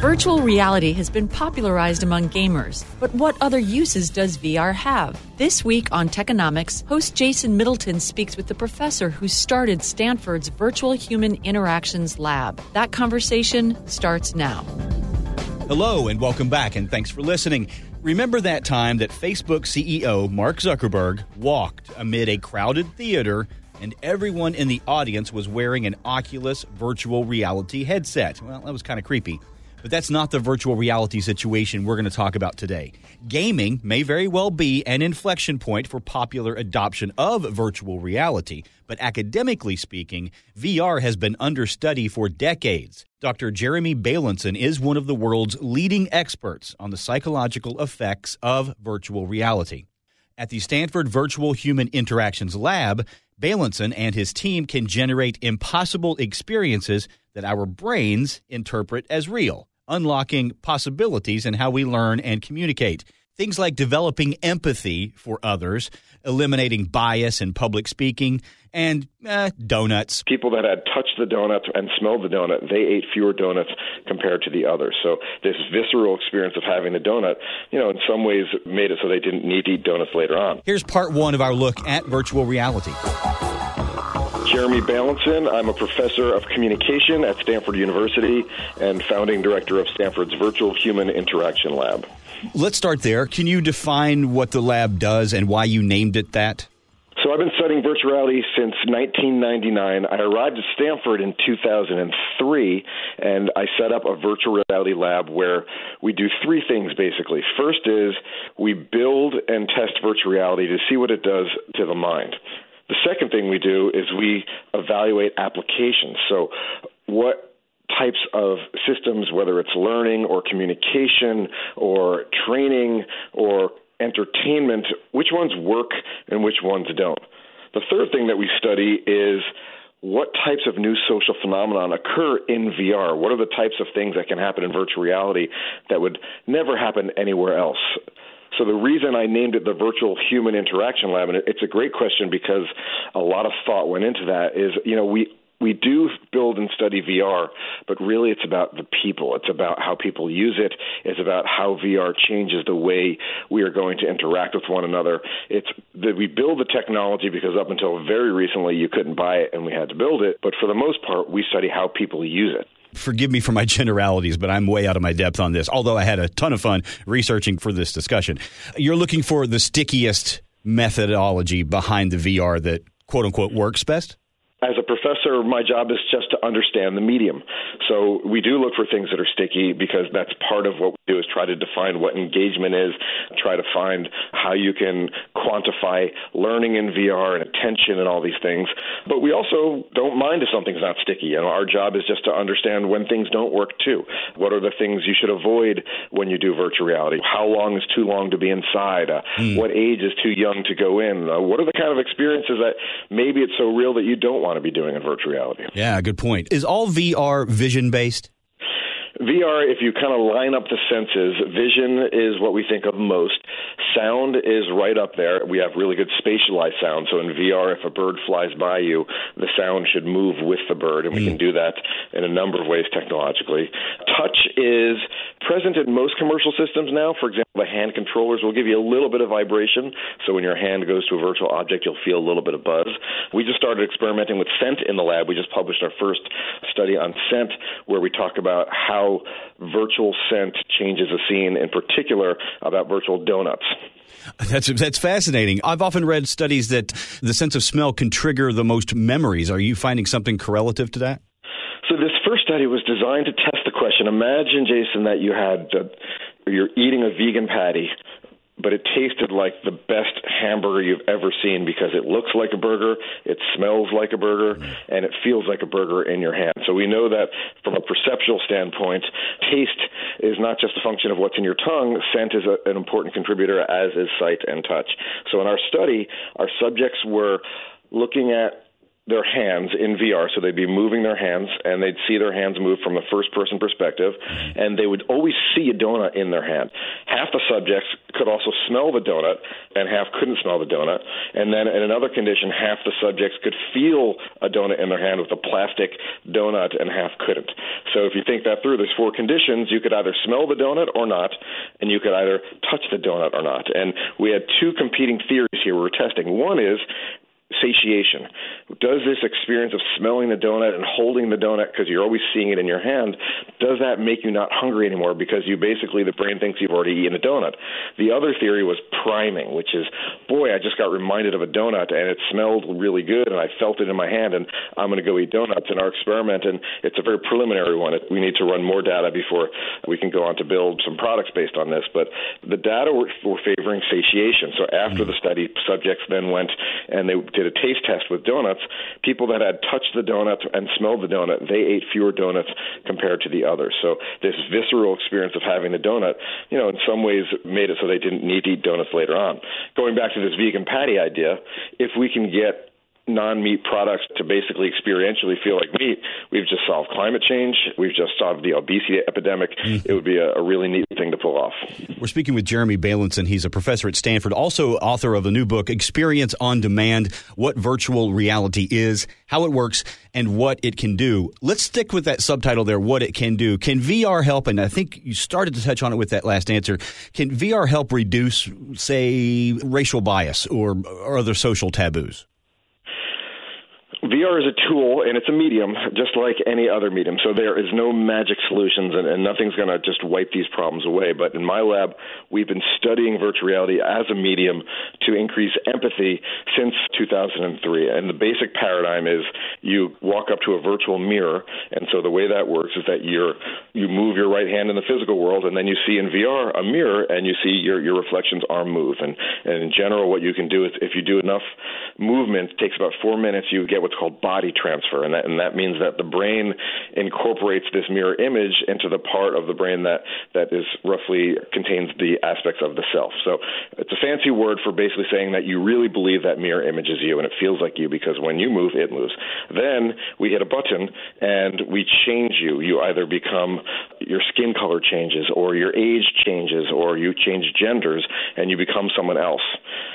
Virtual reality has been popularized among gamers, but what other uses does VR have? This week on Techonomics, host Jason Middleton speaks with the professor who started Stanford's Virtual Human Interactions Lab. That conversation starts now. Hello and welcome back, and thanks for listening. Remember that time that Facebook CEO Mark Zuckerberg walked amid a crowded theater and everyone in the audience was wearing an Oculus virtual reality headset? Well, that was kind of creepy. But that's not the virtual reality situation we're going to talk about today. Gaming may very well be an inflection point for popular adoption of virtual reality. But academically speaking, VR has been under study for decades. Dr. Jeremy Bailenson is one of the world's leading experts on the psychological effects of virtual reality. At the Stanford Virtual Human Interactions Lab, Bailenson and his team can generate impossible experiences that our brains interpret as real, unlocking possibilities in how we learn and communicate. Things like developing empathy for others, eliminating bias in public speaking, and donuts. People that had touched the donut and smelled the donut, they ate fewer donuts compared to the others. So this visceral experience of having the donut, in some ways made it so they didn't need to eat donuts later on. Here's part one of our look at virtual reality. Jeremy Bailenson. I'm a professor of communication at Stanford University and founding director of Stanford's Virtual Human Interaction Lab. Let's start there. Can you define what the lab does and why you named it that? So I've been studying virtual reality since 1999. I arrived at Stanford in 2003, and I set up a virtual reality lab where we do three things, basically. First is we build and test virtual reality to see what it does to the mind. The second thing we do is we evaluate applications. So what types of systems, whether it's learning or communication or training or entertainment, which ones work and which ones don't. The third thing that we study is what types of new social phenomenon occur in VR. What are the types of things that can happen in virtual reality that would never happen anywhere else? So the reason I named it the Virtual Human Interaction Lab, and it's a great question because a lot of thought went into that, is, we do build and study VR, but really it's about the people. It's about how people use it. It's about how VR changes the way we are going to interact with one another. It's that we build the technology because up until very recently you couldn't buy it and we had to build it. But for the most part, we study how people use it. Forgive me for my generalities, but I'm way out of my depth on this, although I had a ton of fun researching for this discussion. You're looking for the stickiest methodology behind the VR that, quote unquote, works best? As a professor, my job is just to understand the medium. So we do look for things that are sticky because that's part of what we do is try to define what engagement is, try to find how you can quantify learning in VR and attention and all these things. But we also don't mind if something's not sticky. Our job is just to understand when things don't work too. What are the things you should avoid when you do virtual reality? How long is too long to be inside? What age is too young to go in? What are the kind of experiences that maybe it's so real that you don't want to be doing in virtual reality? Yeah, good point. Is all VR vision-based? VR, if you kind of line up the senses, vision is what we think of most. Sound is right up there. We have really good spatialized sound. So in VR, if a bird flies by you, the sound should move with the bird, and we can do that in a number of ways technologically. Touch is present in most commercial systems now. For example, the hand controllers will give you a little bit of vibration. So when your hand goes to a virtual object, you'll feel a little bit of buzz. We just started experimenting with scent in the lab. We just published our first study on scent, where we talk about how virtual scent changes a scene, in particular about virtual donuts. That's fascinating. I've often read studies that the sense of smell can trigger the most memories. Are you finding something correlative to that? So this first study was designed to test the question. Imagine, Jason, that you're eating a vegan patty, but it tasted like the best hamburger you've ever seen because it looks like a burger, it smells like a burger, and it feels like a burger in your hand. So we know that from a perceptual standpoint, taste is not just a function of what's in your tongue. Scent is an important contributor, as is sight and touch. So in our study, our subjects were looking at their hands in VR, so they'd be moving their hands, and they'd see their hands move from a first-person perspective, and they would always see a donut in their hand. Half the subjects could also smell the donut, and half couldn't smell the donut. And then in another condition, half the subjects could feel a donut in their hand with a plastic donut, and half couldn't. So if you think that through, there's 4 conditions. You could either smell the donut or not, and you could either touch the donut or not. And we had 2 competing theories here we were testing. One is satiation. Does this experience of smelling the donut and holding the donut because you're always seeing it in your hand, does that make you not hungry anymore because you basically, the brain thinks you've already eaten a donut? The other theory was priming, which is, boy, I just got reminded of a donut and it smelled really good and I felt it in my hand and I'm going to go eat donuts in our experiment. And it's a very preliminary one. We need to run more data before we can go on to build some products based on this. But the data were favoring satiation. So after the study, subjects then went and they did a taste test with donuts. People that had touched the donut and smelled the donut, they ate fewer donuts compared to the others. So this visceral experience of having the donut, in some ways made it so they didn't need to eat donuts later on. Going back to this vegan patty idea, if we can get non-meat products to basically experientially feel like meat, we've just solved climate change. We've just solved the obesity epidemic. It would be a really neat thing to pull off. We're speaking with Jeremy Bailenson. He's a professor at Stanford, also author of a new book, Experience on Demand, What Virtual Reality Is, How It Works, and What It Can Do. Let's stick with that subtitle there, What It Can Do. Can VR help? And I think you started to touch on it with that last answer. Can VR help reduce, say, racial bias or other social taboos? VR is a tool, and it's a medium, just like any other medium. So there is no magic solutions, and nothing's going to just wipe these problems away. But in my lab, we've been studying virtual reality as a medium to increase empathy since 2003. And the basic paradigm is you walk up to a virtual mirror, and so the way that works is that you move your right hand in the physical world, and then you see in VR a mirror, and you see your reflection's arm move. And in general, what you can do is if you do enough movement, it takes about 4 minutes, you get what's called body transfer, and that means that the brain incorporates this mirror image into the part of the brain that is roughly contains the aspects of the self. So it's a fancy word for basically saying that you really believe that mirror image is you and it feels like you because when you move, it moves. Then we hit a button and we change you. You either become, your skin color changes or your age changes or you change genders and you become someone else.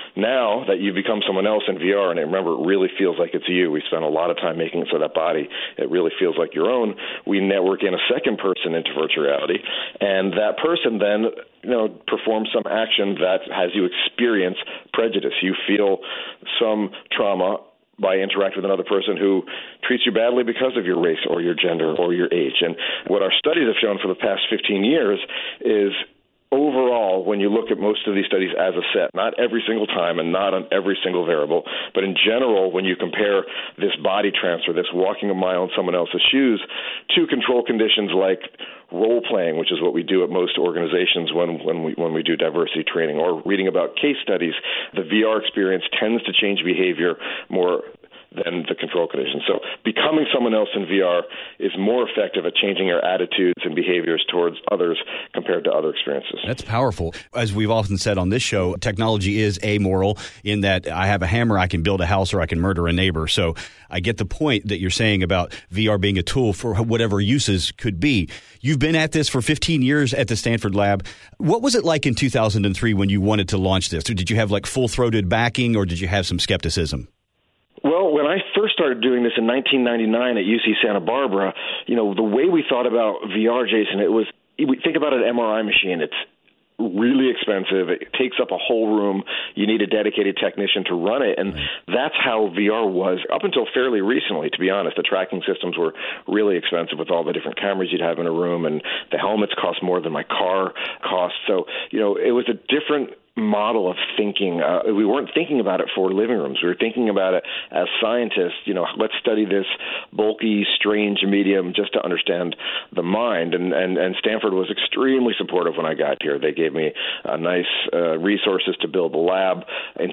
Now that you've become someone else in VR, and remember, it really feels like it's you. We spent a lot of time making it so that body, it really feels like your own. We network in a second person into virtual reality, and that person then performs some action that has you experience prejudice. You feel some trauma by interacting with another person who treats you badly because of your race or your gender or your age. And what our studies have shown for the past 15 years is overall, when you look at most of these studies as a set, not every single time and not on every single variable, but in general, when you compare this body transfer, this walking a mile in someone else's shoes, to control conditions like role-playing, which is what we do at most organizations when we do diversity training, or reading about case studies, the VR experience tends to change behavior more than the control conditions. So becoming someone else in VR is more effective at changing your attitudes and behaviors towards others compared to other experiences. That's powerful. As we've often said on this show, technology is amoral in that I have a hammer, I can build a house, or I can murder a neighbor. So I get the point that you're saying about VR being a tool for whatever uses could be. You've been at this for 15 years at the Stanford lab. What was it like in 2003 when you wanted to launch this? Or did you have full-throated backing, or did you have some skepticism? Well, when I first started doing this in 1999 at UC Santa Barbara, the way we thought about VR, Jason, we think about an MRI machine. It's really expensive. It takes up a whole room. You need a dedicated technician to run it. And that's how VR was up until fairly recently, to be honest. The tracking systems were really expensive with all the different cameras you'd have in a room, and the helmets cost more than my car cost. So, it was a different model of thinking. We weren't thinking about it for living rooms. We were thinking about it as scientists. Let's study this bulky, strange medium just to understand the mind. And Stanford was extremely supportive when I got here. They gave me nice resources to build the lab. In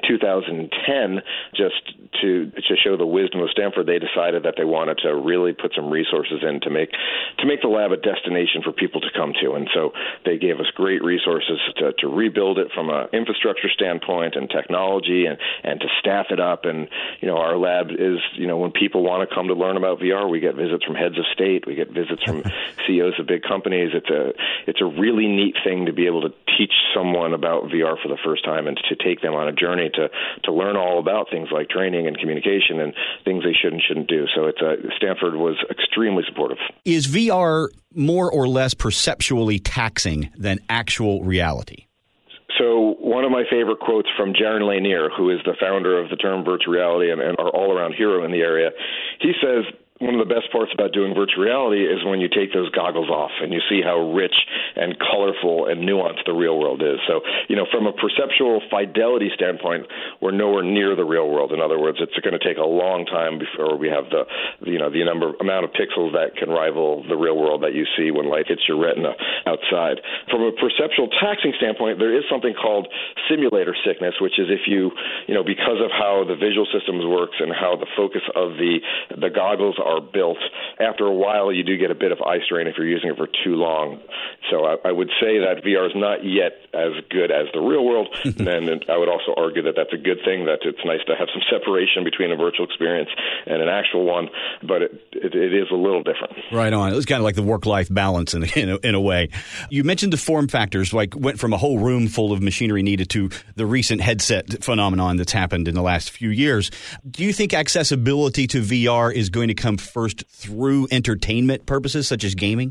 2010, just to show the wisdom of Stanford, they decided that they wanted to really put some resources in to make the lab a destination for people to come to. And so they gave us great resources to rebuild it from an infrastructure standpoint and technology and to staff it up. And, our lab is, when people want to come to learn about VR, we get visits from heads of state. We get visits from CEOs of big companies. It's a really neat thing to be able to teach someone about VR for the first time and to take them on a journey to learn all about things like training and communication and things they should and shouldn't do. So Stanford was extremely supportive. Is VR more or less perceptually taxing than actual reality? So one of my favorite quotes from Jaron Lanier, who is the founder of the term virtual reality and our all-around hero in the area, he says, one of the best parts about doing virtual reality is when you take those goggles off and you see how rich and colorful and nuanced the real world is. So, from a perceptual fidelity standpoint, we're nowhere near the real world. In other words, it's going to take a long time before we have the amount of pixels that can rival the real world that you see when light hits your retina outside. From a perceptual taxing standpoint, there is something called simulator sickness, which is if because of how the visual systems works and how the focus of the goggles are built, after a while you do get a bit of eye strain if you're using it for too long. So I would say that VR is not yet as good as the real world, and I would also argue that that's a good thing, that it's nice to have some separation between a virtual experience and an actual one, but it is a little different. Right on. It was kind of like the work-life balance in a way. You mentioned the form factors, went from a whole room full of machinery needed to the recent headset phenomenon that's happened in the last few years. Do you think accessibility to VR is going to come first through entertainment purposes such as gaming?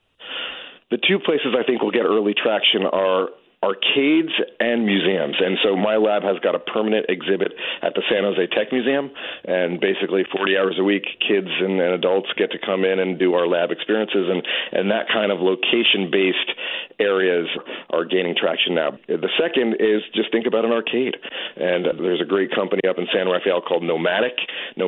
The two places I think will get early traction are arcades and museums. And so my lab has got a permanent exhibit at the San Jose Tech Museum, and basically 40 hours a week, kids and adults get to come in and do our lab experiences, and that kind of location-based areas are gaining traction now. The second is just think about an arcade. And there's a great company up in San Rafael called Nomadic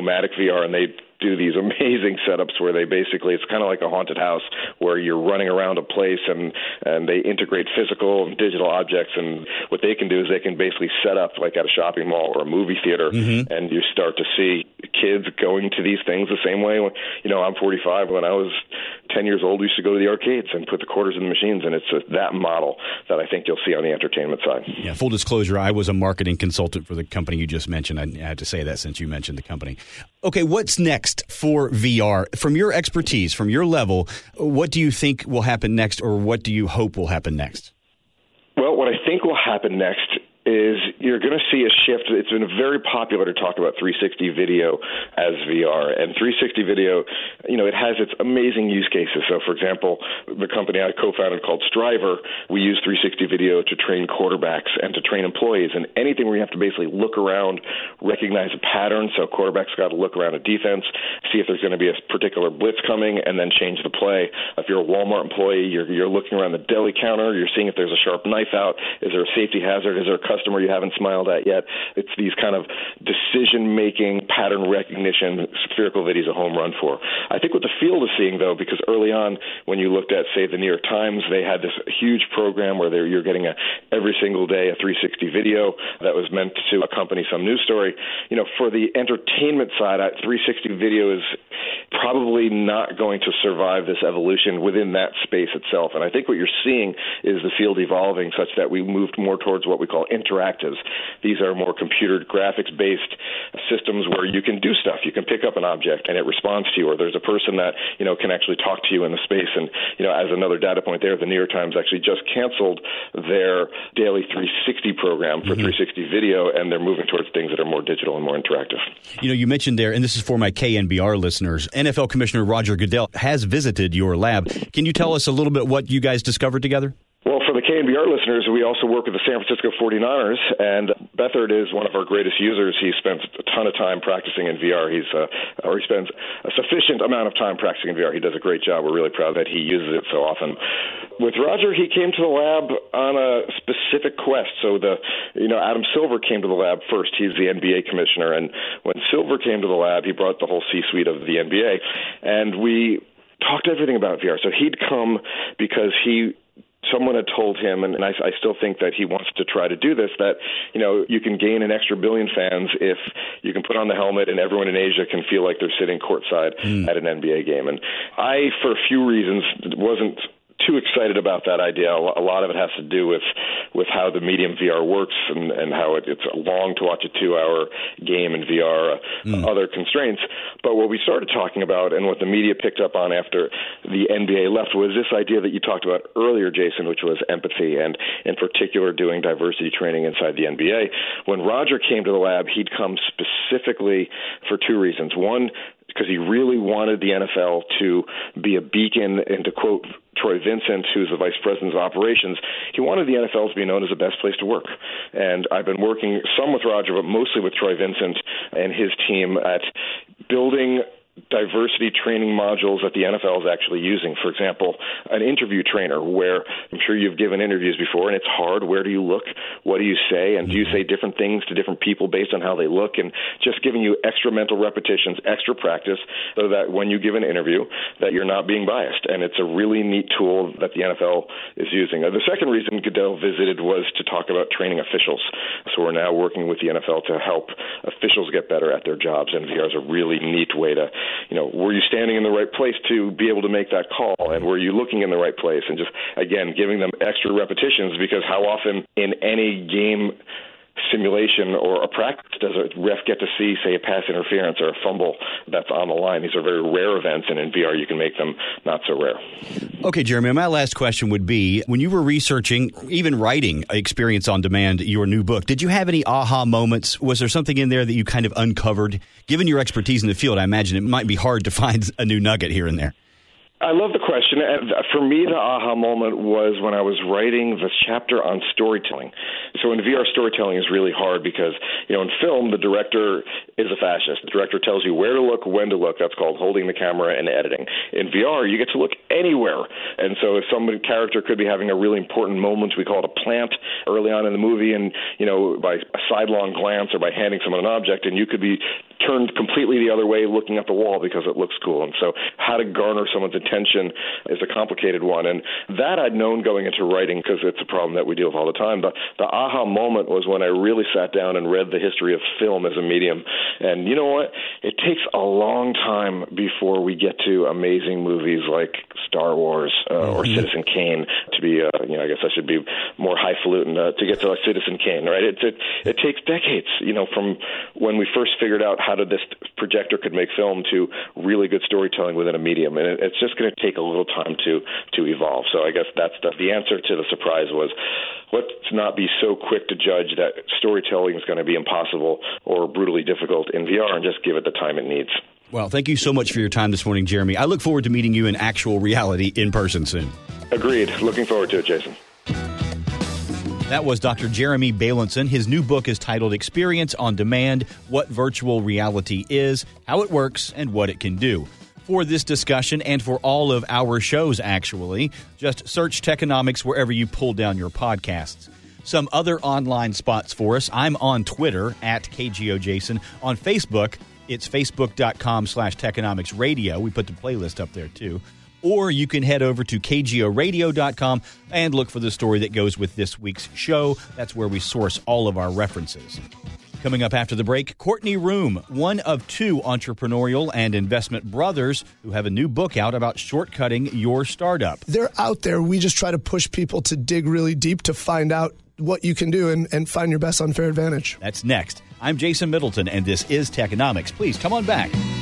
VR, and they do these amazing setups where it's kind of like a haunted house where you're running around a place and they integrate physical and digital objects, and what they can do is they can basically set up like at a shopping mall or a movie theater, and you start to see kids going to these things the same way. I'm 45. When I was 10 years old, we used to go to the arcades and put the quarters in the machines, and it's that model that I think you'll see on the entertainment side. Yeah, full disclosure, I was a marketing consultant for the company you just mentioned. I had to say that since you mentioned the company. Okay, what's next for VR? From your expertise, from your level, what do you think will happen next, or what do you hope will happen next? Well, what I think will happen next is you're going to see a shift. It's been very popular to talk about 360 video as VR. And 360 video, it has its amazing use cases. So, for example, the company I co-founded called Striver, we use 360 video to train quarterbacks and to train employees. And anything where you have to basically look around, recognize a pattern. So quarterbacks got to look around a defense, see if there's going to be a particular blitz coming, and then change the play. If you're a Walmart employee, you're looking around the deli counter, you're seeing if there's a sharp knife out. Is there a safety hazard? Is there a customer you haven't smiled at yet? It's these kind of decision-making, pattern recognition, spherical videos a home run for. I think what the field is seeing, though, because early on when you looked at, say, the New York Times, they had this huge program where you're getting every single day a 360 video that was meant to accompany some news story. For the entertainment side, 360 video is probably not going to survive this evolution within that space itself. And I think what you're seeing is the field evolving such that we moved more towards what we call interactives. These are more computer graphics-based systems where you can do stuff. You can pick up an object and it responds to you, or there's a person that, can actually talk to you in the space. And, as another data point there, the New York Times actually just canceled their daily 360 program for 360 video, and they're moving towards things that are more digital and more interactive. You mentioned there, and this is for my KNBR listeners, NFL Commissioner Roger Goodell has visited your lab. Can you tell us a little bit what you guys discovered together? Well, for the KNBR listeners, we also work with the San Francisco 49ers, and Beathard is one of our greatest users. He spends a ton of time practicing in VR. He spends a sufficient amount of time practicing in VR. He does a great job. We're really proud that he uses it so often. With Roger, he came to the lab on a specific quest. So Adam Silver came to the lab first. He's the NBA commissioner, and when Silver came to the lab, he brought the whole C-suite of the NBA, and we talked everything about VR. So he'd come because someone had told him, and I still think that he wants to try to do this, that, you can gain an extra billion fans if you can put on the helmet and everyone in Asia can feel like they're sitting courtside at an NBA game. And I, for a few reasons, wasn't too excited about that idea. A lot of it has to do with how the medium VR works and how it's long to watch a 2-hour game in VR, other constraints. But what we started talking about and what the media picked up on after the NBA left was this idea that you talked about earlier, Jason, which was empathy, and in particular doing diversity training inside the NBA. When Roger came to the lab, he'd come specifically for two reasons. One, because he really wanted the NFL to be a beacon, and to quote Troy Vincent, who's the vice president of operations, he wanted the NFL to be known as the best place to work. And I've been working some with Roger, but mostly with Troy Vincent and his team at building diversity training modules that the NFL is actually using. For example, an interview trainer, where I'm sure you've given interviews before, and it's hard. Where do you look? What do you say? And do you say different things to different people based on how they look? And just giving you extra mental repetitions, extra practice, so that when you give an interview, that you're not being biased. And it's a really neat tool that the NFL is using. The second reason Goodell visited was to talk about training officials. So we're now working with the NFL to help officials get better at their jobs, and VR is a really neat way to, were you standing in the right place to be able to make that call, and were you looking in the right place? And just, again, giving them extra repetitions, because how often in any game simulation or a practice does a ref get to see, say, a pass interference or a fumble that's on the line? These are very rare events, and in VR you can make them not so rare. Okay, Jeremy, my last question would be, when you were researching, even writing Experience on Demand, your new book, did you have any aha moments? Was there something in there that you kind of uncovered? Given your expertise in the field, I imagine it might be hard to find a new nugget here and there. I love the question. And for me, the aha moment was when I was writing the chapter on storytelling. So in VR, storytelling is really hard because, in film, the director is a fascist. The director tells you where to look, when to look. That's called holding the camera and editing. In VR, you get to look anywhere. And so if some character could be having a really important moment, we call it a plant early on in the movie, and, by a sidelong glance or by handing someone an object, and you could be turned completely the other way looking at the wall because it looks cool. And so how to garner someone's attention is a complicated one. And that I'd known going into writing, because it's a problem that we deal with all the time. But the aha moment was when I really sat down and read the history of film as a medium. And you know what? It takes a long time before we get to amazing movies like Star Wars or Citizen Kane to be, I guess I should be more highfalutin to get to Citizen Kane, right? It takes decades, from when we first figured out how this projector could make film to really good storytelling within a medium. And it's just going to take a little time to evolve. So I guess that's the answer to the surprise was, let's not be so quick to judge that storytelling is going to be impossible or brutally difficult in VR, and just give it the time it needs. Well, thank you so much for your time this morning, Jeremy. I look forward to meeting you in actual reality in person soon. Agreed. Looking forward to it, Jason. That was Dr. Jeremy Bailenson. His new book is titled Experience on Demand, What Virtual Reality Is, How It Works, and What It Can Do. For this discussion, and for all of our shows, actually, just search Techonomics wherever you pull down your podcasts. Some other online spots for us. I'm on Twitter, at KGOJason. On Facebook, it's facebook.com/Techonomics Radio. We put the playlist up there, too. Or you can head over to KGORadio.com and look for the story that goes with this week's show. That's where we source all of our references. Coming up after the break, Courtney Room, one of two entrepreneurial and investment brothers who have a new book out about shortcutting your startup. They're out there. We just try to push people to dig really deep to find out what you can do and find your best unfair advantage. That's next. I'm Jason Middleton, and this is Techonomics. Please come on back.